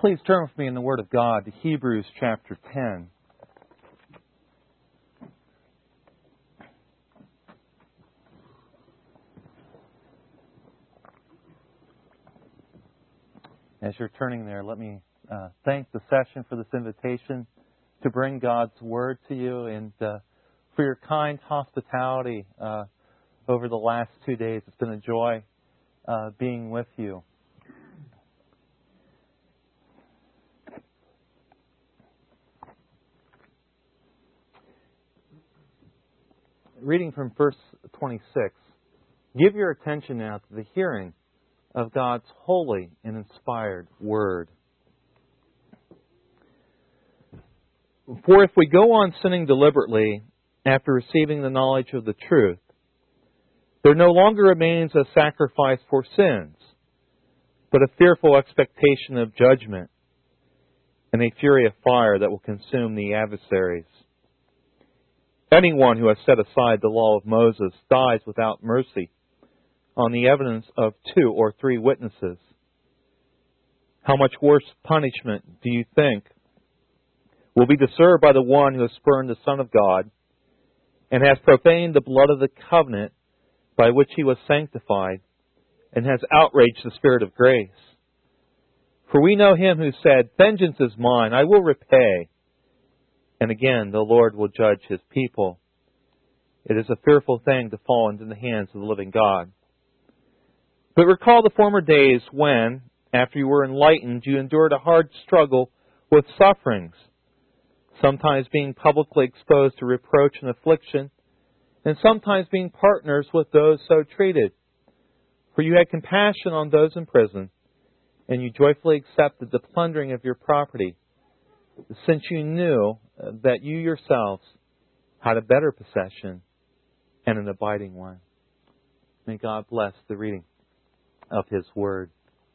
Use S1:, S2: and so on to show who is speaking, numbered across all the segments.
S1: Please turn with me in the Word of God to Hebrews chapter 10. As you're turning there, let me thank the session for this invitation to bring God's Word to you and for your kind hospitality over the last 2 days. It's been a joy being with you. Reading from verse 26, give your attention now to the hearing of God's holy and inspired Word. For if we go on sinning deliberately after receiving the knowledge of the truth, there no longer remains a sacrifice for sins, but a fearful expectation of judgment and a fury of fire that will consume the adversaries. Anyone who has set aside the law of Moses dies without mercy on the evidence of 2 or 3 witnesses. How much worse punishment do you think will be deserved by the one who has spurned the Son of God and has profaned the blood of the covenant by which he was sanctified and has outraged the Spirit of grace? For we know him who said, "Vengeance is mine, I will repay." And again, the Lord will judge his people. It is a fearful thing to fall into the hands of the living God. But recall the former days when, after you were enlightened, you endured a hard struggle with sufferings, sometimes being publicly exposed to reproach and affliction, and sometimes being partners with those so treated. For you had compassion on those in prison, and you joyfully accepted the plundering of your property, since you knew that you yourselves had a better possession and an abiding one. May God bless the reading of His Word.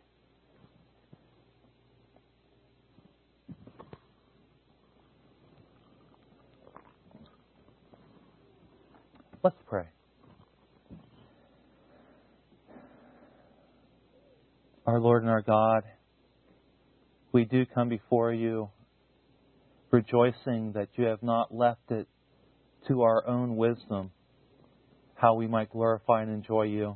S1: Let's pray. Our Lord and our God, we do come before you rejoicing that you have not left it to our own wisdom how we might glorify and enjoy you.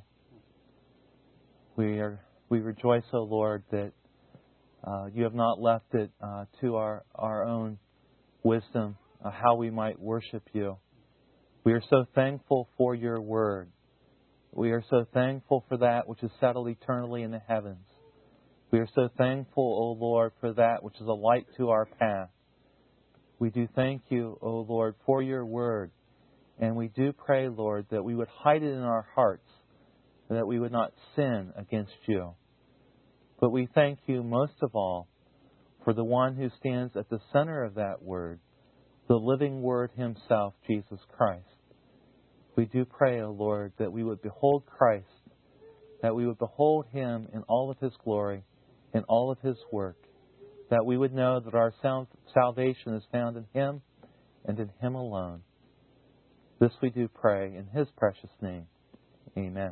S1: We rejoice, O Lord, that you have not left it to our own wisdom how we might worship you. We are so thankful for your word. We are so thankful for that which is settled eternally in the heavens. We are so thankful, O Lord, for that which is a light to our path. We do thank you, O Lord, for your word. And we do pray, Lord, that we would hide it in our hearts, that we would not sin against you. But we thank you most of all for the one who stands at the center of that word, the living Word Himself, Jesus Christ. We do pray, O Lord, that we would behold Christ, that we would behold Him in all of His glory, in all of His work, that we would know that our salvation is found in Him and in Him alone. This we do pray in His precious name. Amen.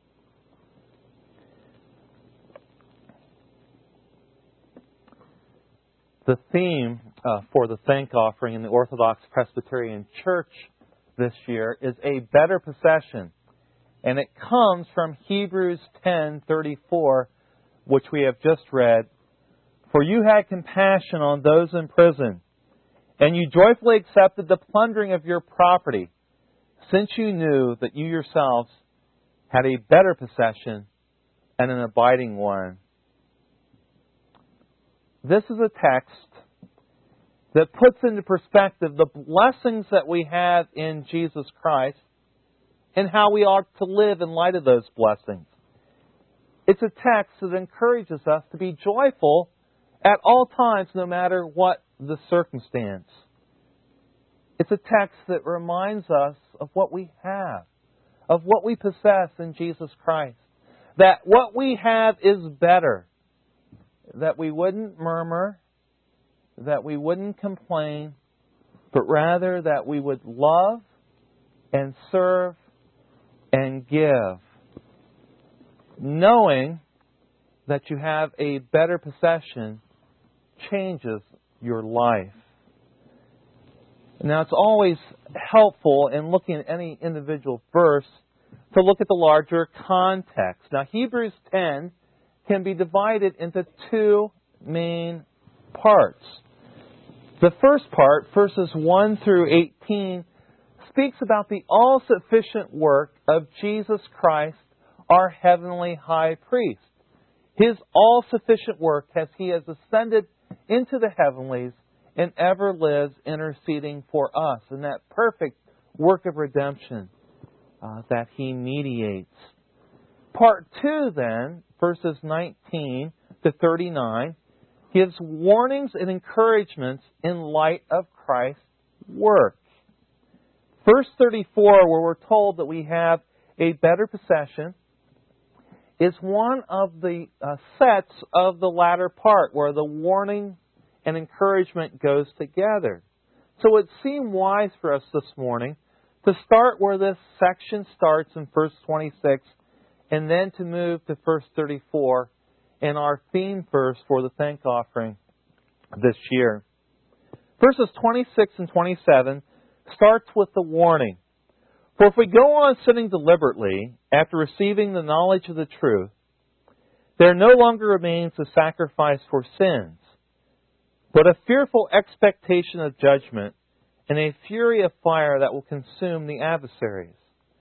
S1: The theme for the thank offering in the Orthodox Presbyterian Church this year is a better possession. And it comes from Hebrews 10:34, which we have just read. For you had compassion on those in prison, and you joyfully accepted the plundering of your property, since you knew that you yourselves had a better possession and an abiding one. This is a text that puts into perspective the blessings that we have in Jesus Christ and how we ought to live in light of those blessings. It's a text that encourages us to be joyful at all times, no matter what the circumstance. It's a text that reminds us of what we have, of what we possess in Jesus Christ. That what we have is better. That we wouldn't murmur, that we wouldn't complain, but rather that we would love and serve and give, knowing that you have a better possession changes your life. Now, it's always helpful in looking at any individual verse to look at the larger context. Now, Hebrews 10 can be divided into two main parts. The first part, verses 1 through 18, speaks about the all-sufficient work of Jesus Christ, our heavenly high priest. His all-sufficient work as He has ascended into the heavenlies and ever lives interceding for us in that perfect work of redemption that He mediates. Part 2 then, verses 19 to 39, gives warnings and encouragements in light of Christ's work. Verse 34, where we're told that we have a better possession, is one of the sets of the latter part, where the warning and encouragement goes together. So it seemed wise for us this morning to start where this section starts in verse 26, and then to move to verse 34 in our theme verse for the thank offering this year. Verses 26 and 27 starts with the warning. For if we go on sinning deliberately after receiving the knowledge of the truth, there no longer remains a sacrifice for sins, but a fearful expectation of judgment and a fury of fire that will consume the adversaries.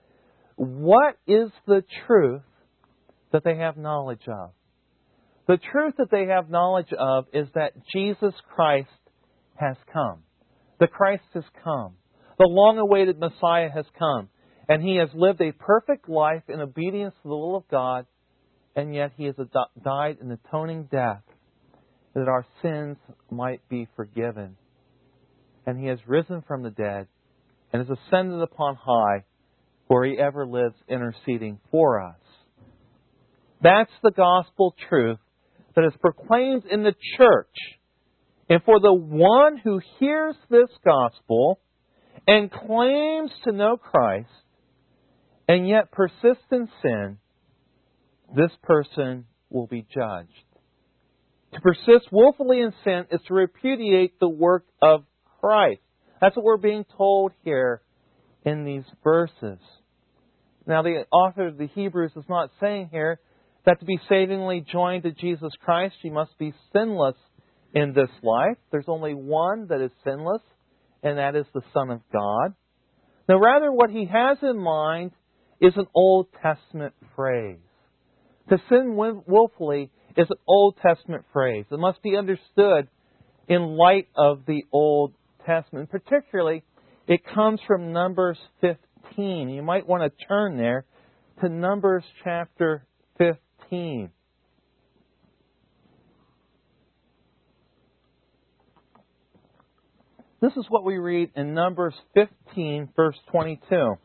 S1: What is the truth that they have knowledge of? The truth that they have knowledge of is that Jesus Christ has come. The Christ has come. The long-awaited Messiah has come. And He has lived a perfect life in obedience to the will of God, and yet He has died an atoning death that our sins might be forgiven. And He has risen from the dead and has ascended upon high, where He ever lives interceding for us. That's the gospel truth that is proclaimed in the church. And for the one who hears this gospel and claims to know Christ and yet persists in sin, this person will be judged. To persist willfully in sin is to repudiate the work of Christ. That's what we're being told here in these verses. Now, the author of the Hebrews is not saying here that to be savingly joined to Jesus Christ, you must be sinless in this life. There's only one that is sinless, and that is the Son of God. Now, rather, what he has in mind is an Old Testament phrase. To sin willfully is an Old Testament phrase. It must be understood in light of the Old Testament. Particularly, it comes from Numbers 15. You might want to turn there to Numbers chapter 15. This is what we read in Numbers 15, verse 22.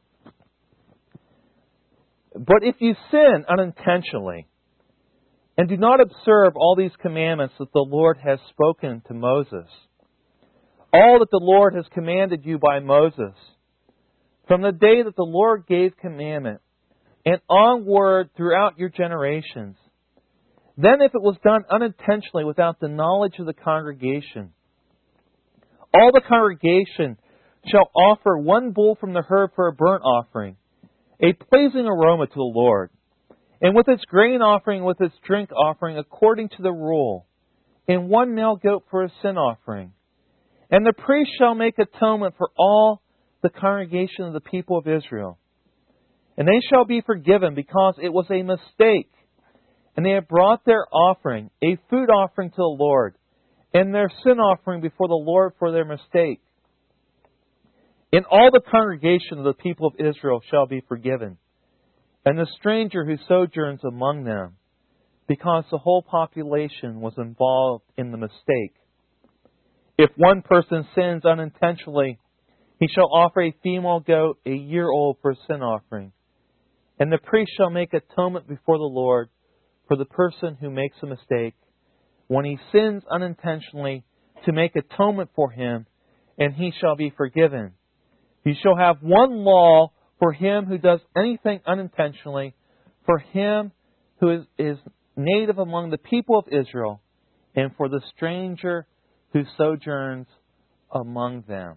S1: But if you sin unintentionally and do not observe all these commandments that the Lord has spoken to Moses, all that the Lord has commanded you by Moses, from the day that the Lord gave commandment and onward throughout your generations, then if it was done unintentionally without the knowledge of the congregation, all the congregation shall offer one bull from the herd for a burnt offering, a pleasing aroma to the Lord, and with its grain offering, with its drink offering, according to the rule, and one male goat for a sin offering. And the priest shall make atonement for all the congregation of the people of Israel. And they shall be forgiven, because it was a mistake. And they have brought their offering, a food offering to the Lord, and their sin offering before the Lord for their mistake. And all the congregation of the people of Israel shall be forgiven, and the stranger who sojourns among them, because the whole population was involved in the mistake. If one person sins unintentionally, he shall offer a female goat, a year old, for a sin offering. And the priest shall make atonement before the Lord for the person who makes a mistake, when he sins unintentionally, to make atonement for him, and he shall be forgiven. You shall have one law for him who does anything unintentionally, for him who is native among the people of Israel, and for the stranger who sojourns among them.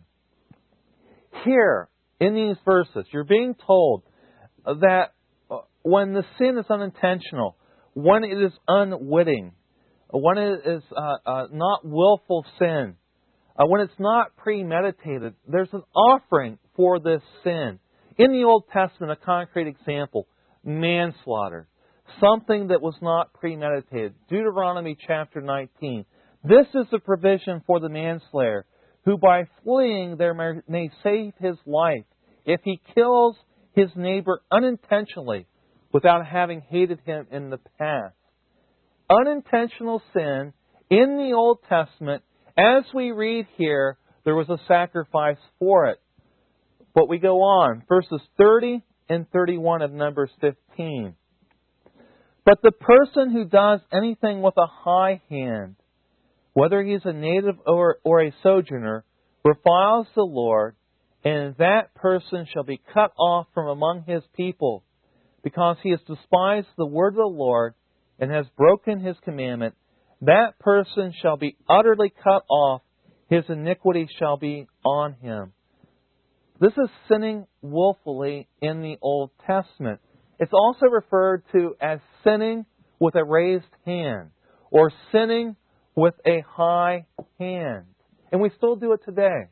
S1: Here, in these verses, you're being told that when the sin is unintentional, when it is unwitting, when it is not willful sin, when it's not premeditated, there's an offering for this sin. In the Old Testament, a concrete example, manslaughter, something that was not premeditated. Deuteronomy chapter 19. This is the provision for the manslayer, who by fleeing there may save his life if he kills his neighbor unintentionally without having hated him in the past. Unintentional sin in the Old Testament, as we read here, there was a sacrifice for it. But we go on, verses 30 and 31 of Numbers 15. But the person who does anything with a high hand, whether he is a native or a sojourner, reviles the Lord, and that person shall be cut off from among his people, because he has despised the word of the Lord and has broken his commandment. That person shall be utterly cut off. His iniquity shall be on him. This is sinning willfully in the Old Testament. It's also referred to as sinning with a raised hand or sinning with a high hand. And we still do it today.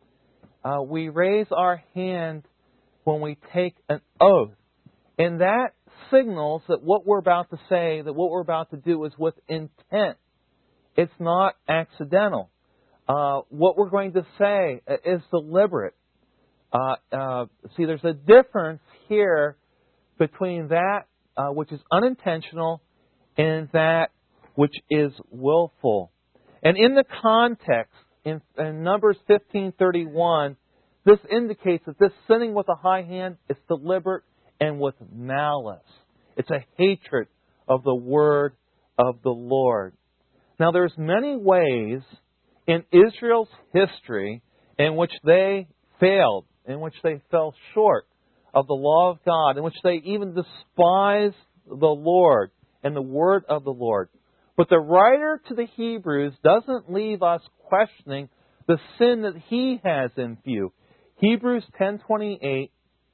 S1: We raise our hand when we take an oath. And that signals that what we're about to say, that what we're about to do is with intent. It's not accidental. What we're going to say is deliberate. See, there's a difference here between that which is unintentional and that which is willful. And in the context, in Numbers 15:31, this indicates that this sinning with a high hand is deliberate and with malice. It's a hatred of the word of the Lord. Now, there's many ways in Israel's history in which they failed, in which they fell short of the law of God, in which they even despised the Lord and the word of the Lord. But the writer to the Hebrews doesn't leave us questioning the sin that he has in view. Hebrews 10:28,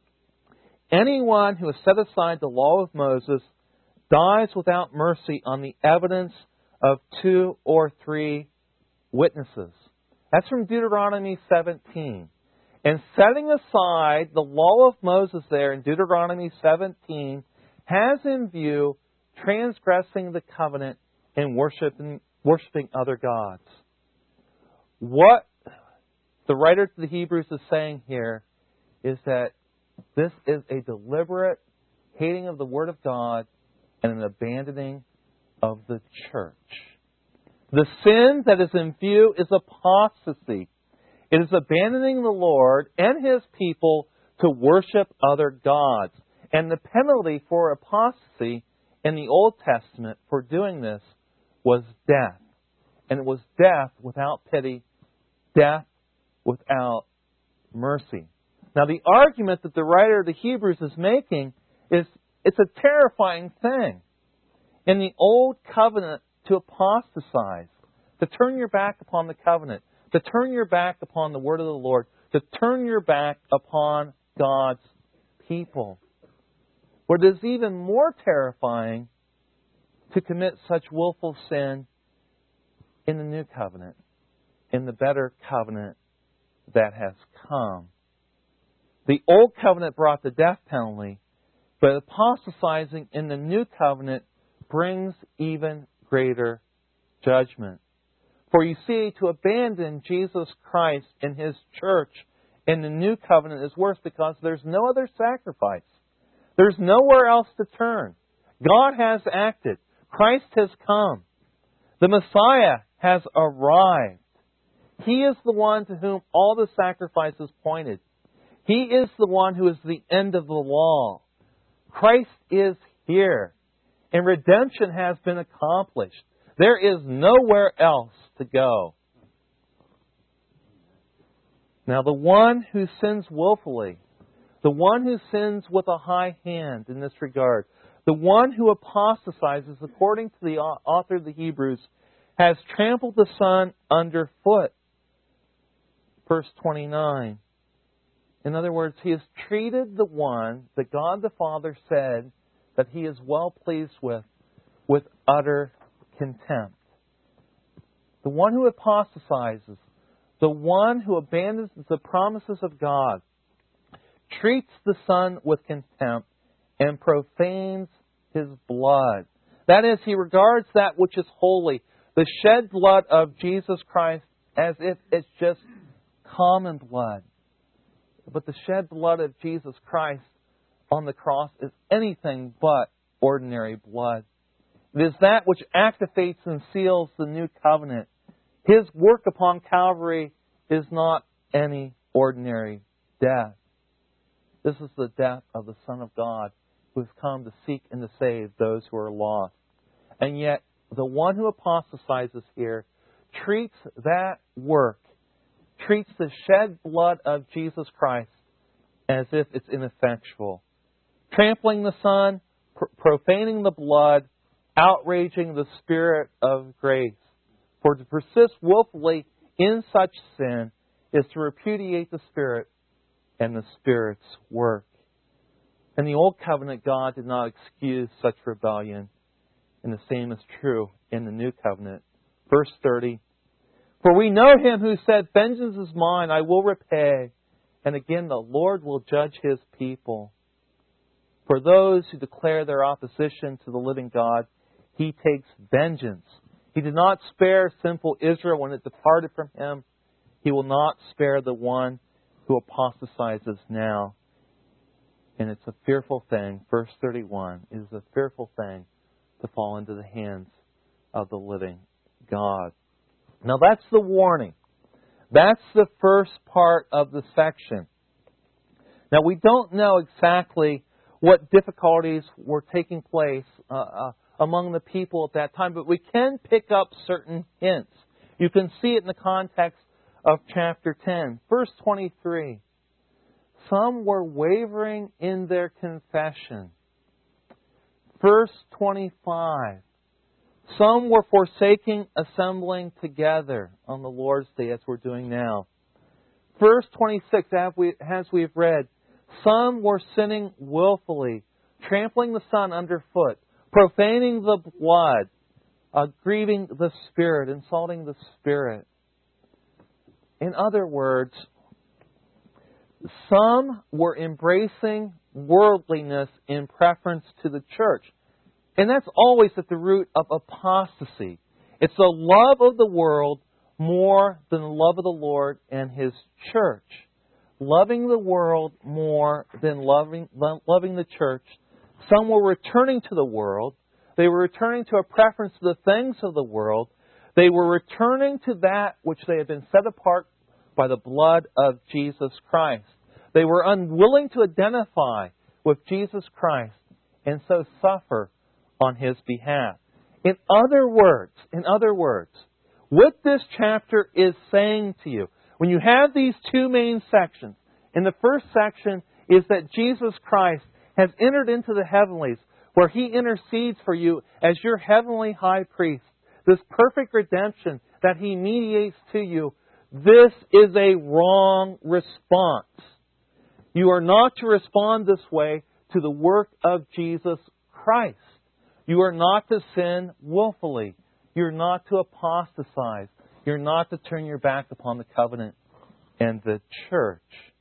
S1: anyone who has set aside the law of Moses dies without mercy on the evidence of 2 or 3 witnesses. That's from Deuteronomy 17. And setting aside the law of Moses there in Deuteronomy 17 has in view transgressing the covenant and worshiping other gods. What the writer to the Hebrews is saying here is that this is a deliberate hating of the Word of God and an abandoning of the church. The sin that is in view is apostasy. It is abandoning the Lord and His people to worship other gods. And the penalty for apostasy in the Old Testament for doing this was death. And it was death without pity, death without mercy. Now, the argument that the writer of the Hebrews is making is it's a terrifying thing. In the Old Covenant, to apostatize, to turn your back upon the covenant, to turn your back upon the word of the Lord, to turn your back upon God's people. What is even more terrifying, to commit such willful sin in the new covenant, in the better covenant that has come. The old covenant brought the death penalty, but apostatizing in the new covenant brings even greater judgment. For you see, to abandon Jesus Christ and His church in the new covenant is worse because there's no other sacrifice. There's nowhere else to turn. God has acted. Christ has come. The Messiah has arrived. He is the one to whom all the sacrifices pointed. He is the one who is the end of the law. Christ is here. And redemption has been accomplished. There is nowhere else to go. Now, the one who sins willfully, the one who sins with a high hand in this regard, the one who apostatizes, according to the author of the Hebrews, has trampled the Son underfoot. Verse 29. In other words, He has treated the one that God the Father said that He is well pleased with utter contempt. The one who apostatizes, the one who abandons the promises of God, treats the Son with contempt and profanes His blood. That is, he regards that which is holy, the shed blood of Jesus Christ, as if it's just common blood. But the shed blood of Jesus Christ on the cross is anything but ordinary blood. It is that which activates and seals the new covenant. His work upon Calvary is not any ordinary death. This is the death of the Son of God, who has come to seek and to save those who are lost. And yet, the one who apostatizes here treats that work, treats the shed blood of Jesus Christ as if it's ineffectual. Trampling the Son, profaning the blood, outraging the Spirit of grace. For to persist willfully in such sin is to repudiate the Spirit and the Spirit's work. In the Old Covenant, God did not excuse such rebellion, and the same is true in the New Covenant. Verse 30, For we know Him who said, Vengeance is mine, I will repay. And again, the Lord will judge His people. For those who declare their opposition to the living God, He takes vengeance. He did not spare sinful Israel when it departed from Him. He will not spare the one who apostatizes now. And it's a fearful thing, verse 31, it is a fearful thing to fall into the hands of the living God. Now that's the warning. That's the first part of the section. Now we don't know exactly what difficulties were taking place among the people at that time, but we can pick up certain hints. You can see it in the context of chapter 10. Verse 23. Some were wavering in their confession. Verse 25. Some were forsaking assembling together on the Lord's Day, as we're doing now. Verse 26, as we've read, some were sinning willfully, trampling the Son underfoot, profaning the blood, grieving the Spirit, insulting the Spirit. In other words, some were embracing worldliness in preference to the church. And that's always at the root of apostasy. It's the love of the world more than the love of the Lord and His church. Loving the world more than loving the church. Some were returning to the world. They were returning to a preference to the things of the world. They were returning to that which they had been set apart by the blood of Jesus Christ. They were unwilling to identify with Jesus Christ and so suffer on His behalf. In other words, what this chapter is saying to you, when you have these two main sections, in the first section is that Jesus Christ has entered into the heavenlies, where He intercedes for you as your heavenly high priest. This perfect redemption that He mediates to you, this is a wrong response. You are not to respond this way to the work of Jesus Christ. You are not to sin willfully. You're not to apostatize. You're not to turn your back upon the covenant and the church.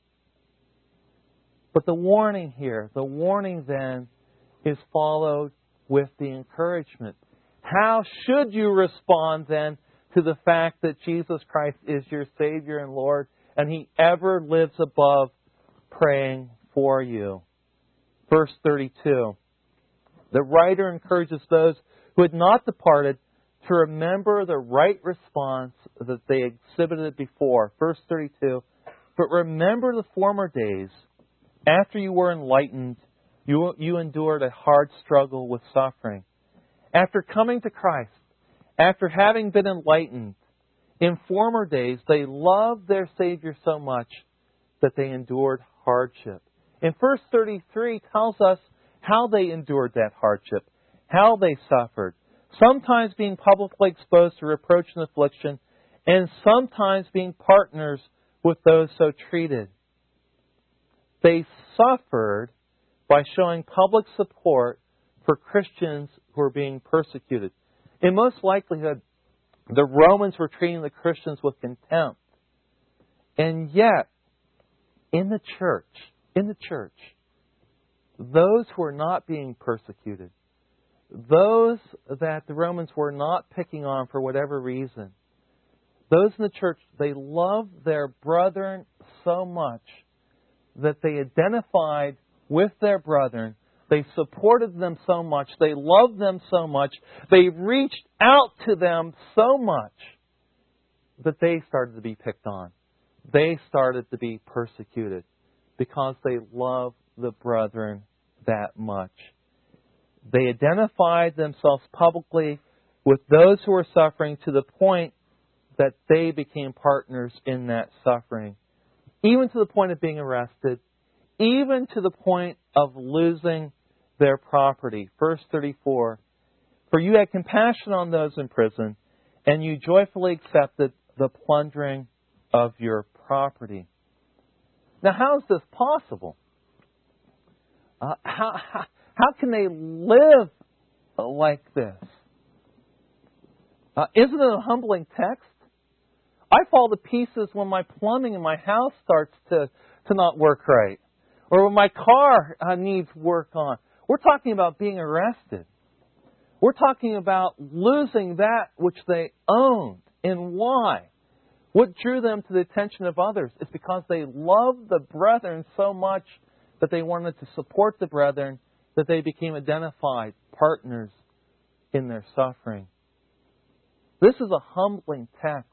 S1: But the warning here, the warning then, is followed with the encouragement. How should you respond then to the fact that Jesus Christ is your Savior and Lord, and He ever lives above praying for you? Verse 32. The writer encourages those who had not departed to remember the right response that they exhibited before. Verse 32. But remember the former days. After you were enlightened, you endured a hard struggle with suffering. After coming to Christ, after having been enlightened, in former days they loved their Savior so much that they endured hardship. And verse 33 tells us how they endured that hardship, how they suffered. sometimes being publicly exposed to reproach and affliction, and sometimes being partners with those so treated. They suffered by showing public support for Christians who were being persecuted. In most likelihood, the Romans were treating the Christians with contempt. And yet, in the church, those who were not being persecuted, those that the Romans were not picking on for whatever reason, those in the church, they loved their brethren so much that they identified with their brethren. They supported them so much. They loved them so much. They reached out to them so much that they started to be picked on. They started to be persecuted because they loved the brethren that much. They identified themselves publicly with those who were suffering to the point that they became partners in that suffering, even to the point of being arrested, even to the point of losing their property. Verse 34, for you had compassion on those in prison, and you joyfully accepted the plundering of your property. Now, how is this possible? How can they live like this? Isn't it a humbling text? I fall to pieces when my plumbing in my house starts to not work right, or when my car needs work on. We're talking about being arrested. We're talking about losing that which they owned. And why? What drew them to the attention of others is because they loved the brethren so much that they wanted to support the brethren, that they became identified partners in their suffering. This is a humbling text.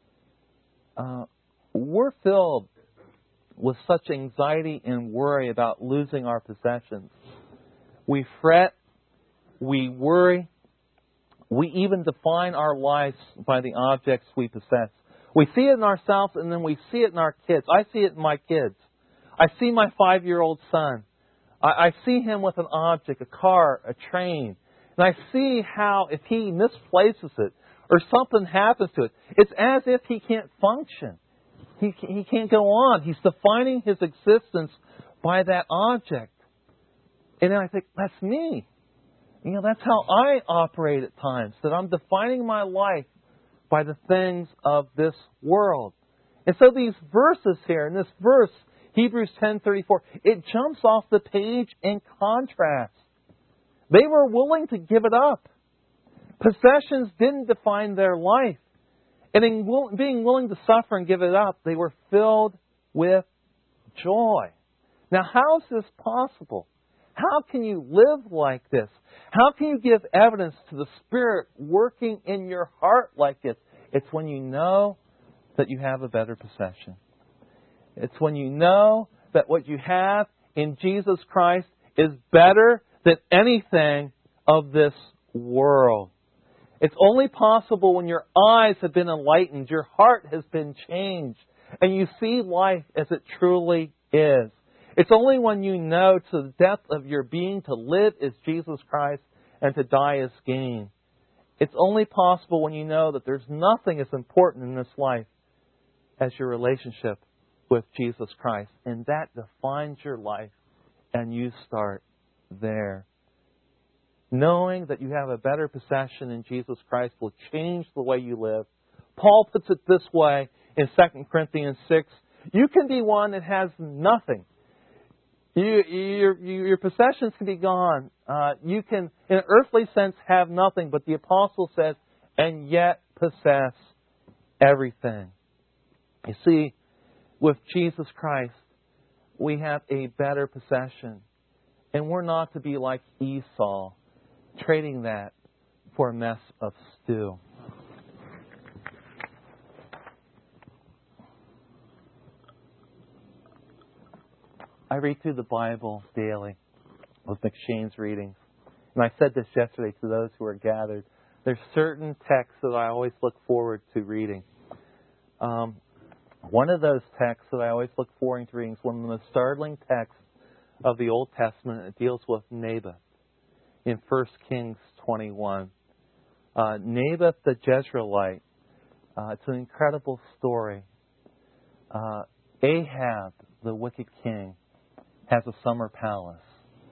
S1: We're filled with such anxiety and worry about losing our possessions. We fret, we worry, we even define our lives by the objects we possess. We see it in ourselves, and then we see it in our kids. I see it in my kids. I see my 5-year-old son. I see him with an object, a car, a train. And I see how if he misplaces it or something happens to it, it's as if he can't function. He can't go on. He's defining his existence by that object. And then I think, that's me. That's how I operate at times, that I'm defining my life by the things of this world. And so these verses here, in this verse, Hebrews 10:34, it jumps off the page in contrast. They were willing to give it up. Possessions didn't define their life. And in being willing to suffer and give it up, they were filled with joy. Now, how is this possible? How can you live like this? How can you give evidence to the Spirit working in your heart like this? It's when you know that you have a better possession. It's when you know that what you have in Jesus Christ is better than anything of this world. It's only possible when your eyes have been enlightened, your heart has been changed, and you see life as it truly is. It's only when you know to the depth of your being to live is Jesus Christ and to die is gain. It's only possible when you know that there's nothing as important in this life as your relationship with Jesus Christ. And that defines your life, and you start there. Knowing that you have a better possession in Jesus Christ will change the way you live. Paul puts it this way in 2 Corinthians 6. You can be one that has nothing. Your possessions can be gone. You can, in an earthly sense, have nothing. But the apostle says, and yet possess everything. You see, with Jesus Christ, we have a better possession. And we're not to be like Esau, trading that for a mess of stew. I read through the Bible daily with McShane's readings. And I said this yesterday to those who are gathered. There's certain texts that I always look forward to reading. One of those texts that I always look forward to reading is one of the most startling texts of the Old Testament. It deals with Naboth in 1 Kings 21. Naboth the Jezreelite. It's an incredible story. Ahab, the wicked king, has a summer palace.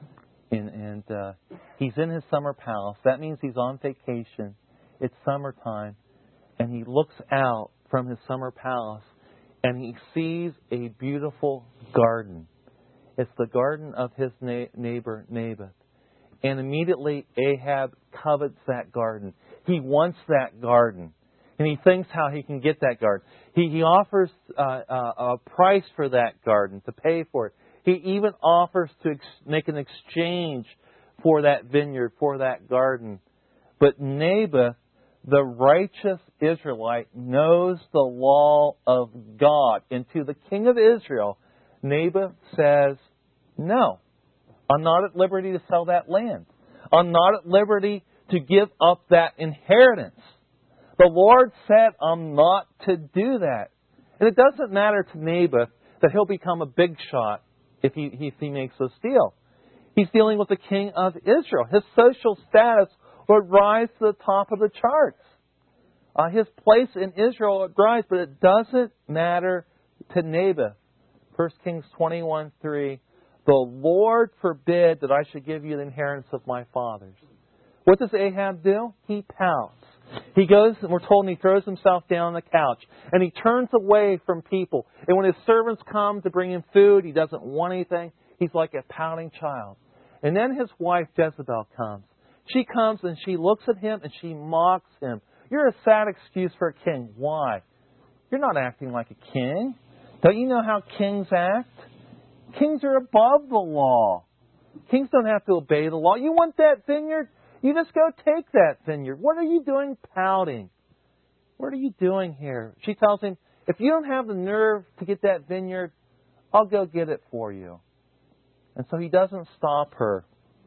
S1: And he's in his summer palace. That means he's on vacation. It's summertime. And he looks out from his summer palace and he sees a beautiful garden. It's the garden of his neighbor Naboth. And immediately Ahab covets that garden. He wants that garden. And he thinks how he can get that garden. He offers a price for that garden, to pay for it. He even offers to make an exchange for that vineyard, for that garden. But Naboth, the righteous Israelite, knows the law of God. And to the king of Israel, Naboth says, no, I'm not at liberty to sell that land. I'm not at liberty to give up that inheritance. The Lord said I'm not to do that. And it doesn't matter to Naboth that he'll become a big shot if he makes this deal. He's dealing with the king of Israel. His social status would rise to the top of the charts. His place in Israel would rise, but it doesn't matter to Naboth. 1 Kings 21:3, the Lord forbid that I should give you the inheritance of my fathers. What does Ahab do? He pouts. He goes, and we're told, and he throws himself down on the couch. And he turns away from people. And when his servants come to bring him food, he doesn't want anything. He's like a pouting child. And then his wife Jezebel comes. She comes and she looks at him and she mocks him. You're a sad excuse for a king. Why? You're not acting like a king. Don't you know how kings act? Kings are above the law. Kings don't have to obey the law. You want that vineyard? You just go take that vineyard. What are you doing pouting? What are you doing here? She tells him, if you don't have the nerve to get that vineyard, I'll go get it for you. And so he doesn't stop her.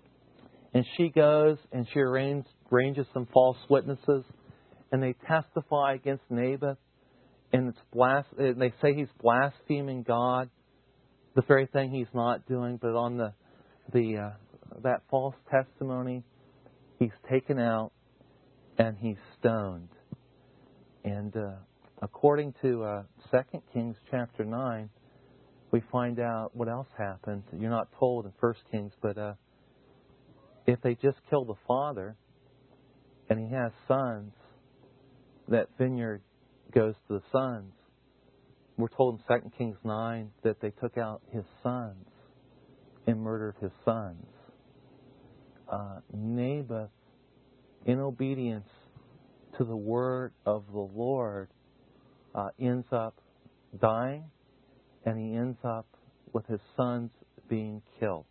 S1: And she goes and she arranges some false witnesses. And they testify against Naboth. And they say he's blaspheming God. The very thing he's not doing. But on that false testimony, he's taken out and he's stoned. And according to 2 Kings chapter 9, we find out what else happened. You're not told in 1 Kings, but if they just kill the father and he has sons, that vineyard goes to the sons. We're told in 2 Kings 9 that they took out his sons and murdered his sons. Naboth, in obedience to the word of the Lord, ends up dying, and he ends up with his sons being killed.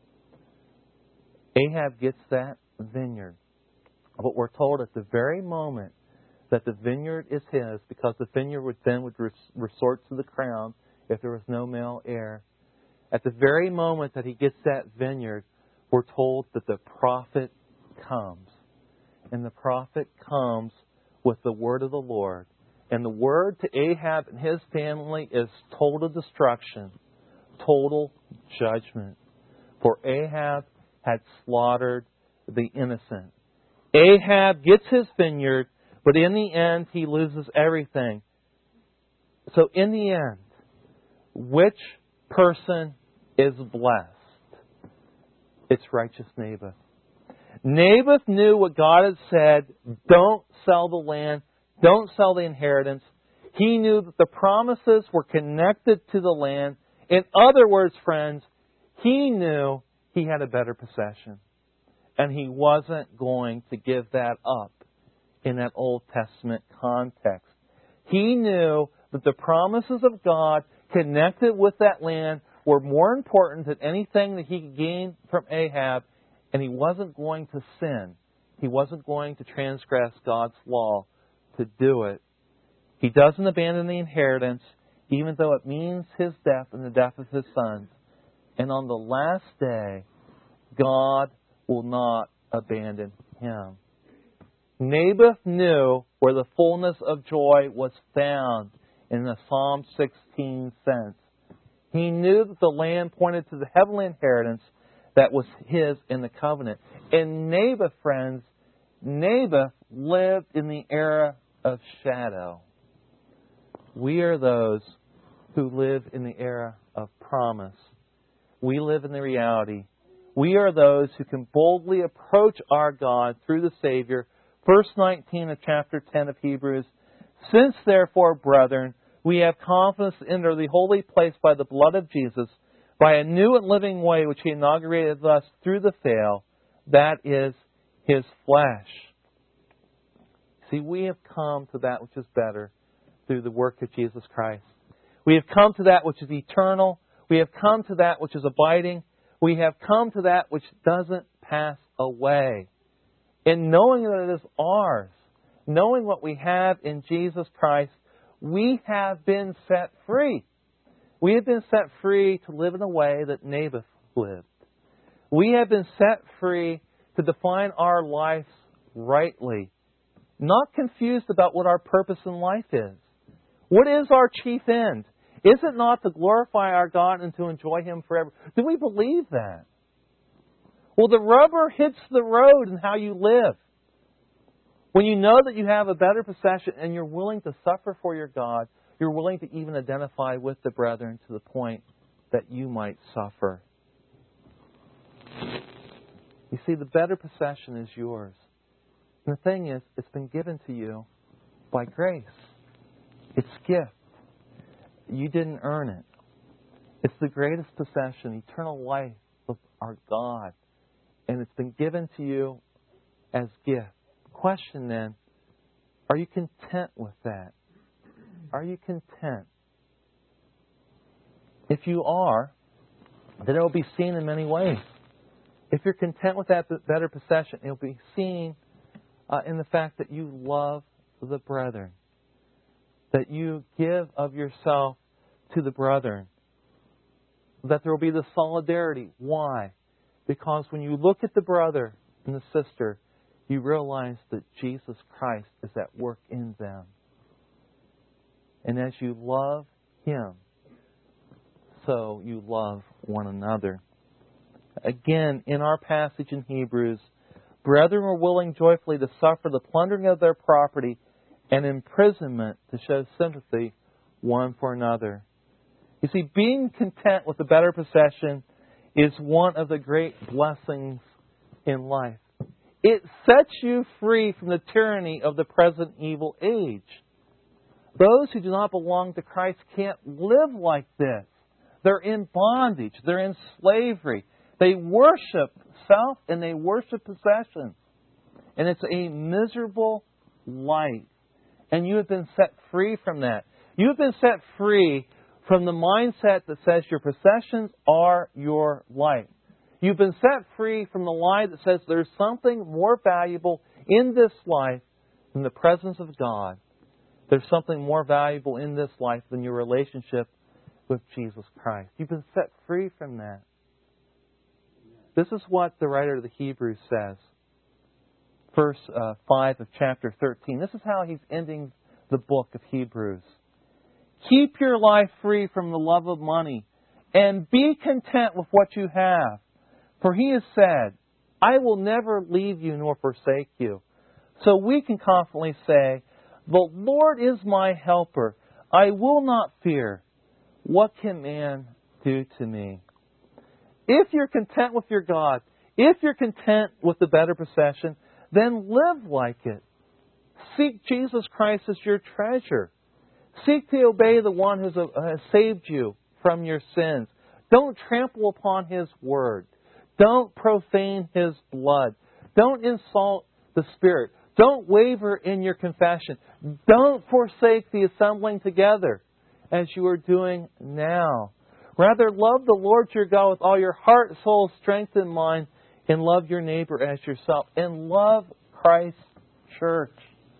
S1: Ahab gets that vineyard. But we're told at the very moment that the vineyard is his, because the vineyard would resort to the crown if there was no male heir. At the very moment that he gets that vineyard, we're told that the prophet comes. And the prophet comes with the word of the Lord. And the word to Ahab and his family is total destruction, total judgment. For Ahab had slaughtered the innocent. Ahab gets his vineyard, but in the end he loses everything. So in the end, which person is blessed? It's righteous Naboth. Naboth knew what God had said. Don't sell the land. Don't sell the inheritance. He knew that the promises were connected to the land. In other words, friends, he knew he had a better possession. And he wasn't going to give that up in that Old Testament context. He knew that the promises of God connected with that land were more important than anything that he could gain from Ahab. And he wasn't going to sin. He wasn't going to transgress God's law to do it. He doesn't abandon the inheritance, even though it means his death and the death of his sons. And on the last day, God will not abandon him. Naboth knew where the fullness of joy was found in the Psalm 16 sense. He knew that the land pointed to the heavenly inheritance that was his in the covenant. And Naboth, friends, Naboth lived in the era of shadow. We are those who live in the era of promise. We live in the reality. We are those who can boldly approach our God through the Savior. Verse 19 of chapter 10 of Hebrews. Since therefore, brethren, we have confidence to enter the holy place by the blood of Jesus, by a new and living way which He inaugurated thus through the veil, that is His flesh. See, we have come to that which is better through the work of Jesus Christ. We have come to that which is eternal. We have come to that which is abiding. We have come to that which doesn't pass away. And knowing that it is ours, knowing what we have in Jesus Christ, we have been set free. We have been set free to live in a way that Naboth lived. We have been set free to define our lives rightly, not confused about what our purpose in life is. What is our chief end? Is it not to glorify our God and to enjoy Him forever? Do we believe that? Well, the rubber hits the road in how you live. When you know that you have a better possession and you're willing to suffer for your God, you're willing to even identify with the brethren to the point that you might suffer. You see, the better possession is yours. And the thing is, it's been given to you by grace. It's gift. You didn't earn it. It's the greatest possession, eternal life of our God. And it's been given to you as gift. Question then, are you content with that? Are you content? If you are, then it will be seen in many ways. If you're content with that better possession, it will be seen in the fact that you love the brethren. That you give of yourself to the brethren. That there will be the solidarity. Why? Because when you look at the brother and the sister, you realize that Jesus Christ is at work in them. And as you love Him, so you love one another. Again, in our passage in Hebrews, brethren were willing joyfully to suffer the plundering of their property and imprisonment to show sympathy one for another. You see, being content with a better possession is one of the great blessings in life. It sets you free from the tyranny of the present evil age. Those who do not belong to Christ can't live like this. They're in bondage. They're in slavery. They worship self and they worship possessions. And it's a miserable life. And you have been set free from that. You have been set free from the mindset that says your possessions are your life. You've been set free from the lie that says there's something more valuable in this life than the presence of God. There's something more valuable in this life than your relationship with Jesus Christ. You've been set free from that. This is what the writer of the Hebrews says. Verse 5 of chapter 13. This is how he's ending the book of Hebrews. Keep your life free from the love of money and be content with what you have. For He has said, I will never leave you nor forsake you. So we can confidently say, the Lord is my helper. I will not fear. What can man do to me? If you're content with your God, if you're content with the better possession, then live like it. Seek Jesus Christ as your treasure. Seek to obey the one who has saved you from your sins. Don't trample upon His word. Don't profane His blood. Don't insult the Spirit. Don't waver in your confession. Don't forsake the assembling together as you are doing now. Rather, love the Lord your God with all your heart, soul, strength, and mind, and love your neighbor as yourself. And love Christ's church.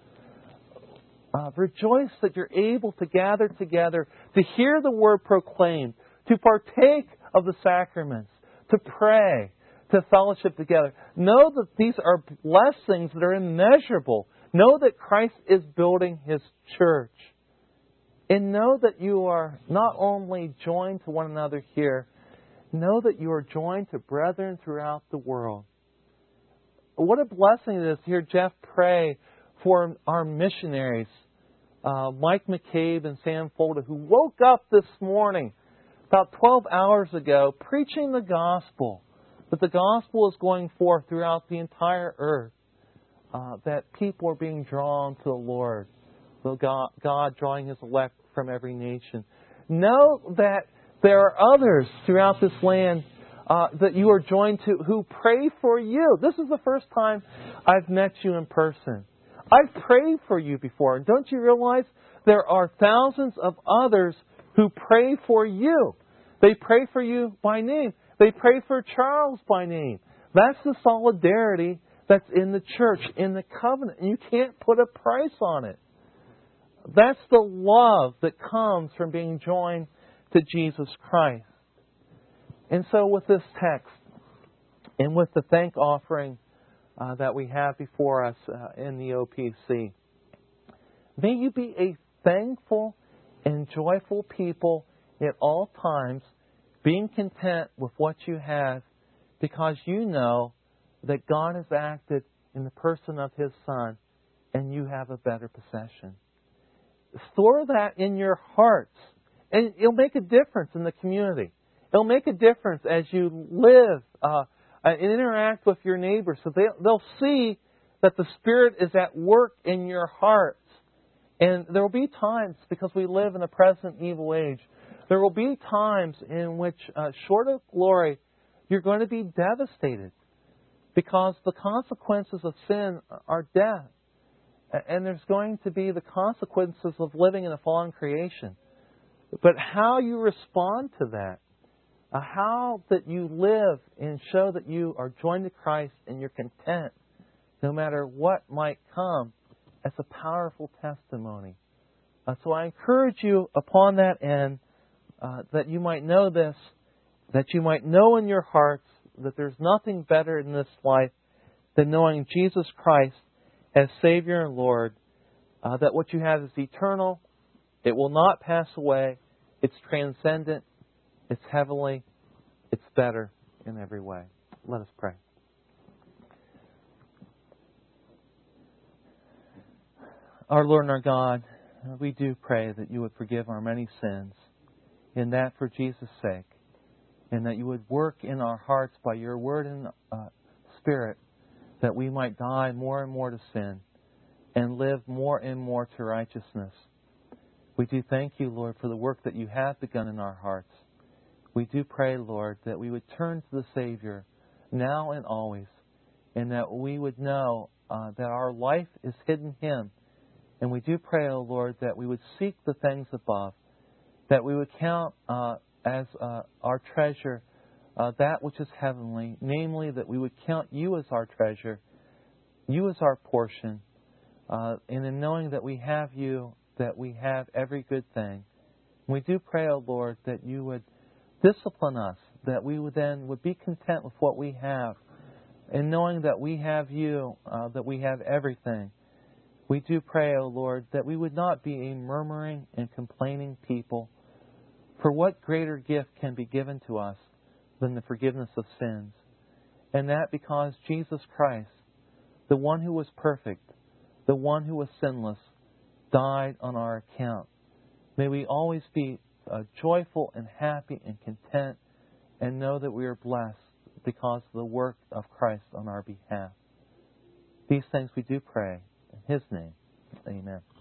S1: Rejoice that you're able to gather together, to hear the word proclaimed, to partake of the sacraments, to pray, to fellowship together. Know that these are blessings that are immeasurable. Know that Christ is building His church. And know that you are not only joined to one another here, know that you are joined to brethren throughout the world. what a blessing it is to hear Jeff pray for our missionaries, Mike McCabe and Sam Folda, who woke up this morning about 12 hours ago preaching the gospel, that the gospel is going forth throughout the entire earth, that people are being drawn to the Lord, God drawing His elect from every nation. Know that there are others throughout this land that you are joined to who pray for you. This is the first time I've met you in person. I've prayed for you before. And don't you realize there are thousands of others who pray for you? They pray for you by name. They pray for Charles by name. That's the solidarity that's in the church, in the covenant. And you can't put a price on it. That's the love that comes from being joined to Jesus Christ. And so with this text and with the thank offering that we have before us in the OPC, may you be a thankful and joyful people at all times, being content with what you have, because you know that God has acted in the person of His Son and you have a better possession. Store that in your hearts, and it'll make a difference in the community. It'll make a difference as you live and interact with your neighbors. So they'll see that the Spirit is at work in your hearts. And there will be times, because we live in a present evil age, there will be times in which, short of glory, you're going to be devastated, because the consequences of sin are death. And there's going to be the consequences of living in a fallen creation. But how you respond to that, how that you live and show that you are joined to Christ and you're content, no matter what might come, that's a powerful testimony. So I encourage you upon that end, that you might know this, that you might know in your hearts that there's nothing better in this life than knowing Jesus Christ as Savior and Lord, that what you have is eternal, it will not pass away, it's transcendent, it's heavenly, it's better in every way. Let us pray. Our Lord and our God, we do pray that you would forgive our many sins, and that for Jesus' sake, and that you would work in our hearts by your word and Spirit, that we might die more and more to sin and live more and more to righteousness. We do thank you, Lord, for the work that you have begun in our hearts. We do pray, Lord, that we would turn to the Savior now and always, and that we would know that our life is hidden in Him. And we do pray, O Lord, that we would seek the things above, that we would count as our treasure that which is heavenly, namely that we would count you as our treasure, you as our portion, and in knowing that we have you, that we have every good thing. We do pray, O Lord, that you would discipline us, that we would be content with what we have, and knowing that we have you, that we have everything. We do pray, O Lord, that we would not be a murmuring and complaining people. For what greater gift can be given to us than the forgiveness of sins? And that because Jesus Christ, the one who was perfect, the one who was sinless, died on our account. May we always be joyful and happy and content, and know that we are blessed because of the work of Christ on our behalf. These things we do pray. In His name, amen.